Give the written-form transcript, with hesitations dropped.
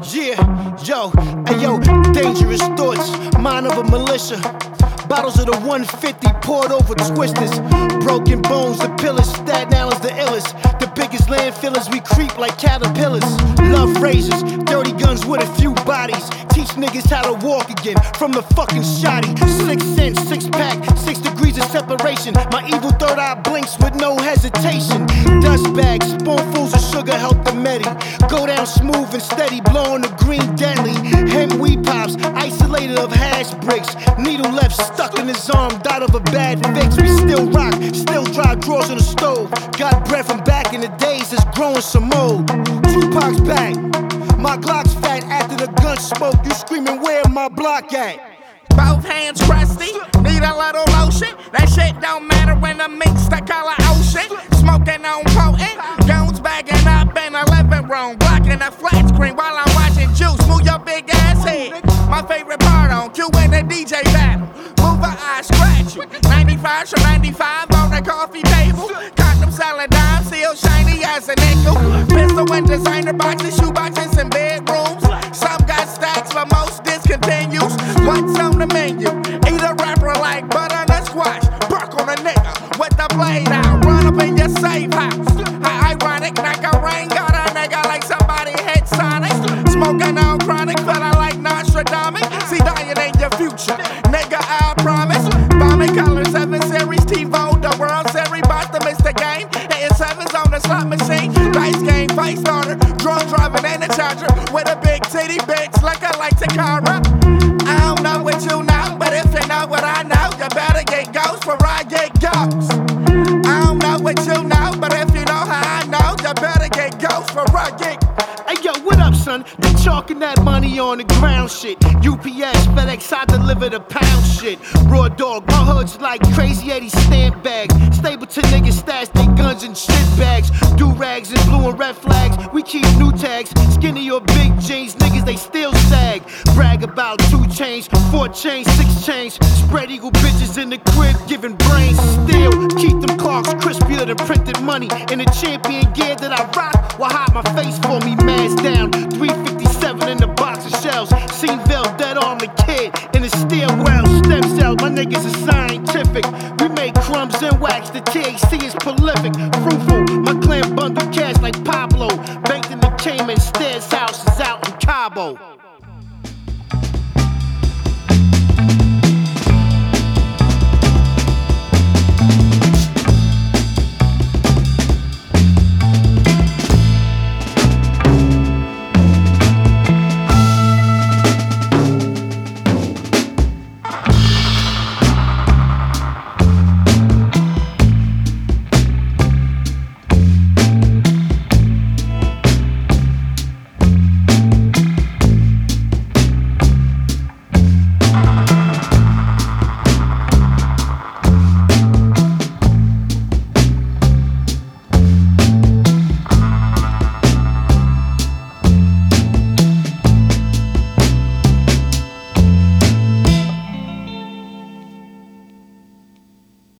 Yeah, yo, ayo, dangerous thoughts, mind of a militia. Bottles of the 150 poured over twisters. Broken bones, the pillars, Staten Island's the illest. The biggest landfillers, we creep like caterpillars. Love razors, dirty guns with a few bodies. Teach niggas how to walk again from the fucking shoddy. 6 cents, 6 pack, 6 degrees of separation. My evil third eye blinks with no hesitation. Dust bags, spoonfuls of sugar help the medi. Go down smooth and steady, blowing the green deadly. Hemp weed pops, isolated of hash bricks. Needle left stuck in his arm, died of a bad fix. We still rock, still dry drawers on the stove. Got bread from back in the days that's growing some mold. Tupac's back, my Glock's fat after the gun smoke. You screaming, where my block at? Both hands crusty, need a little lotion. That shit don't matter when the mix the color ocean. Smoking on potent, goons bagging up in the living room, blocking the flat screen while I'm watching Juice move your big ass head. My favorite part on Q in the DJ battle. Move her eye, scratch you. 95 from 95 on the coffee table. Condom selling dimes, still shiny as a nickel. Pistol and designer boxes, shoe boxes, and bedrooms. Some got stacks, but most discontinues. What's on the menu? Eat a rapper like butter and a squash. Bark on a nigga with the blade out. Run up in your safe house. How ironic, like a rain got a nigga like somebody hit Sonic. Smoking on chronic, feeling like Nostradamus. See, dying in your future, nigga, I promise. Bombing color 7 series, TiVo, the World Series, about to miss the game. Hitting sevens on the slot machine. Dice game, fight starter, drunk driving and a charger with a big titty bitch looking like Takara. I don't know what you know, but if you know what I know, you better get ghost for I get ghost. I don't know what you know, but if you know how I know, you better get ghost for I get. Hey yo, what up, son? They chalking that money on the ground shit. UPS, FedEx, I deliver the pound shit. Raw dog, my hood's like crazy 80 stamp bags. Stapleton niggas stash they guns in shit bags. Do rags and blue and red flags. We keep new tags. Skinny or big jeans, niggas they still sag. Brag about 2 chains, 4 chains, 6 chains. Spread eagle bitches in the crib, giving brains still. Keep them clocks crispier than printed money. In the champion gear that I rock, will hide my face for me, man's down. 357 in the box of shells. Seenville, dead on the kid in the stairwell. Stem cells, my niggas are scientific. We make crumbs and wax, the THC is prolific. Fruitful, my clan bundle cash like pop